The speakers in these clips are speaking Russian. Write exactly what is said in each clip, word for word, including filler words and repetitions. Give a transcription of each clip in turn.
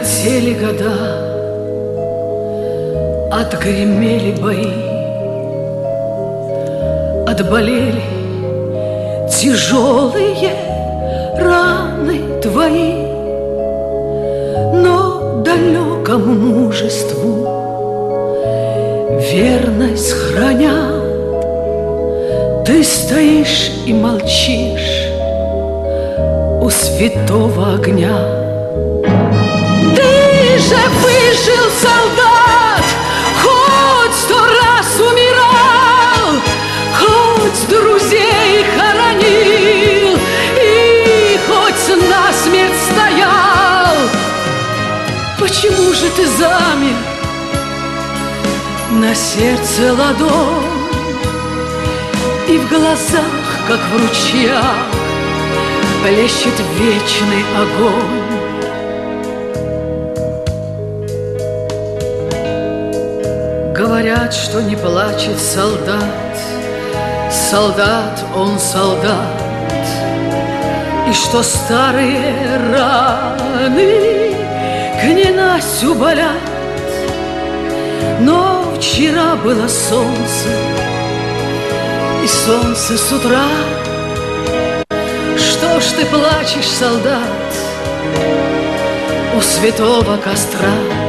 Пролетели года, отгремели бои, отболели тяжелые раны твои, но далекому мужеству верность храня, ты стоишь и молчишь у святого огня. Ты же выжил, солдат, хоть сто раз умирал, хоть друзей хоронил и хоть насмерть стоял. Почему же ты замер? На сердце ладонь, и в глазах, как в ручьях, плещет вечный огонь. Говорят, что не плачет солдат, солдат он солдат, и что старые раны к ненастью болят. Но вчера было солнце, и солнце с утра. Что ж ты плачешь, солдат, у святого костра?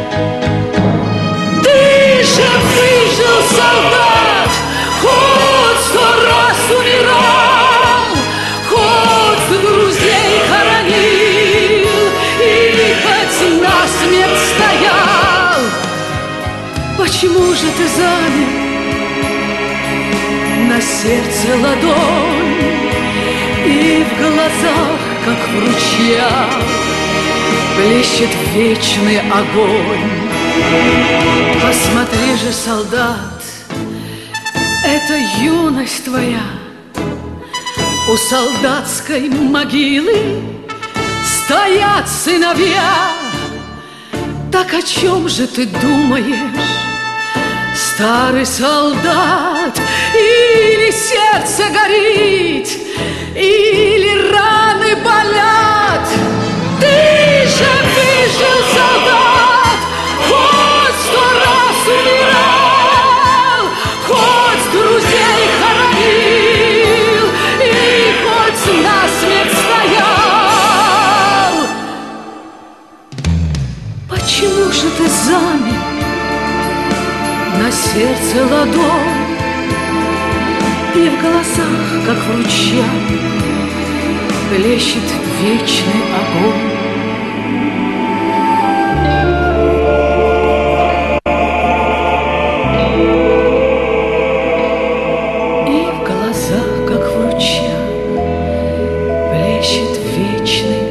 Ты же выжил, солдат, хоть сто раз умирал, хоть друзей хоронил и хоть насмерть стоял. Почему же ты замер? На сердце ладонь, и в глазах, как в ручьях, плещет вечный огонь. Посмотри же, солдат, это юность твоя. У солдатской могилы стоят сыновья. Так о чем же ты думаешь, старый солдат? Или сердце горит, или раны болят? Ты же выжил, солдат, хоть сто раз умирал, хоть друзей хоронил и хоть насмерть стоял. Почему же ты замер? На сердце ладонь, и в глазах, как в ручьях, плещет вечный огонь. И в глазах, как в ручьях, плещет вечный